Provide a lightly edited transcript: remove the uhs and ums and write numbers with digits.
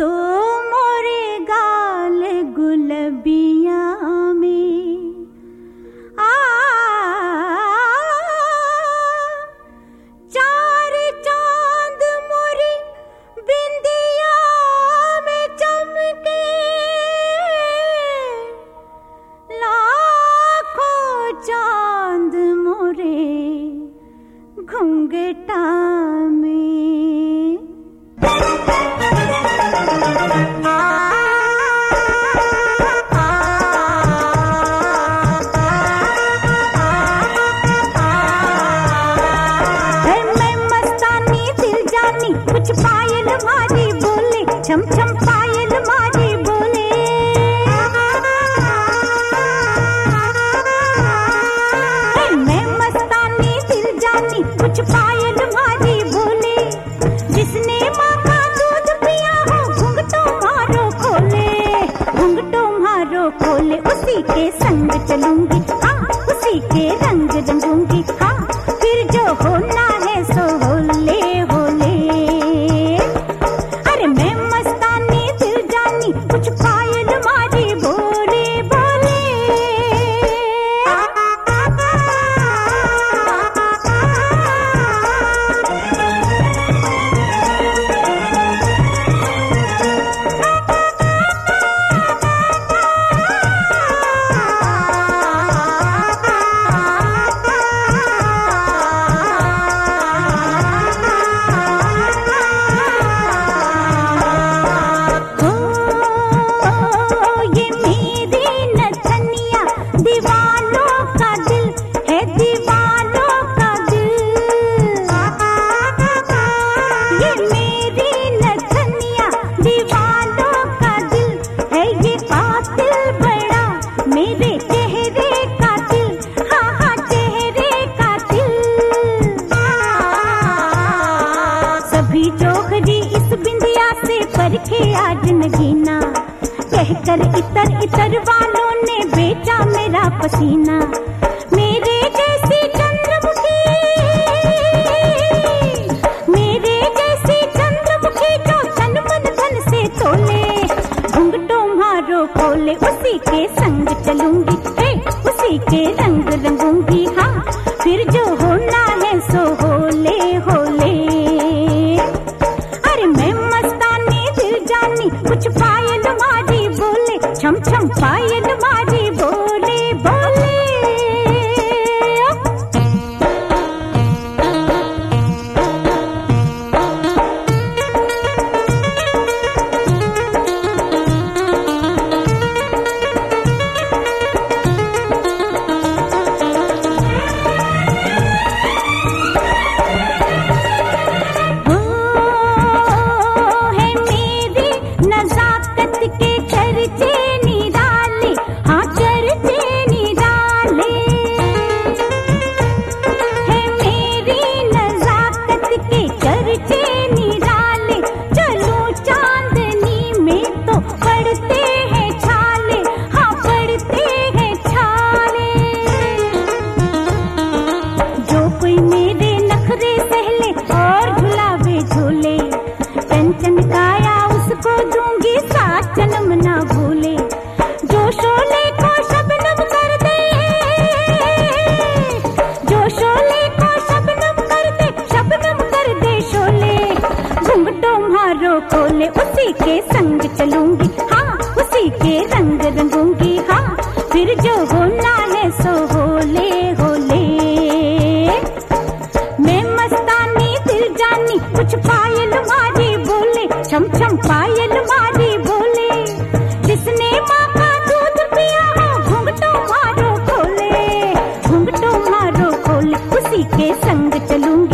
तो मोरे गाल गुलबिया में चार चांद मोरी बिंदिया में चमके, लाखों चांद मोरे घुंघटा में। कुछ पायल मारी बोले, छम छम पायल मारी बोले। मैं मस्तानी दिल जानी, कुछ पायल मारी बोले। जिसने माँ का दूध पिया हो घुंघटो मारो खोले, घुंघटो मारो खोले। उसी के संग चलूंगी, हाँ उसी के रंग रंगूंगी, हाँ फिर जो होना है सो होले होले। कुछ पायल मारी बोले बोले। आज नगीना कहकर इतर इतर वालों ने बेचा मेरा पसीना। मेरे जैसी चंद्रमुखी, मेरे जैसी चंद्रमुखी जो तन मन धन से तोले। घुंघटो मारो खोले, उसी के संग चलूंगी, उसी के रंग रंगूंगी, हाँ फिर जो होना है सो होले होले। कुछ पायल मारी बोले, छम छम पायल मारी बोले बोले। चमकाया उसको दूंगी सात जन्म ना भूले। जो शोले को शबनम कर दे, जो शोले को शबनम कर दे, शबनम कर दे शोले। घुंघटो मारो खोले, उसी के संग चलूंगी, हाँ उसी के रंग रंगूंगी, हाँ फिर जो होना है सो होले होले। मैं मस्तानी दिल जानी, कुछ पायल मारी बोले, छम छम पायल मारी बोले। जिसने माँ का दूध पिया हो घुंघटो मारो खोले, घुंघटो मारो खोले। उसी के संग चलूंगी,